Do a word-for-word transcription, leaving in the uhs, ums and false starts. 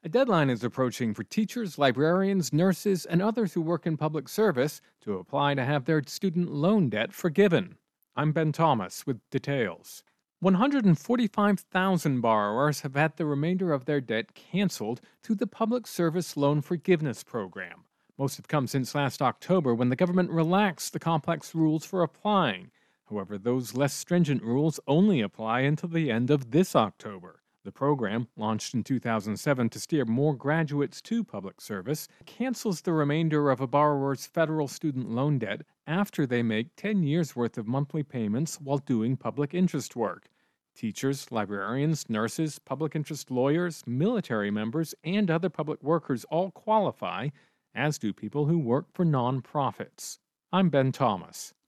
A deadline is approaching for teachers, librarians, nurses, and others who work in public service to apply to have their student loan debt forgiven. I'm Ben Thomas with details. one hundred forty-five thousand borrowers have had the remainder of their debt canceled through the Public Service Loan Forgiveness Program. Most have come since last October when the government relaxed the complex rules for applying. However, those less stringent rules only apply until the end of this October. The program, launched in two thousand seven to steer more graduates to public service, cancels the remainder of a borrower's federal student loan debt after they make ten years' worth of monthly payments while doing public interest work. Teachers, librarians, nurses, public interest lawyers, military members, and other public workers all qualify, as do people who work for nonprofits. I'm Ben Thomas.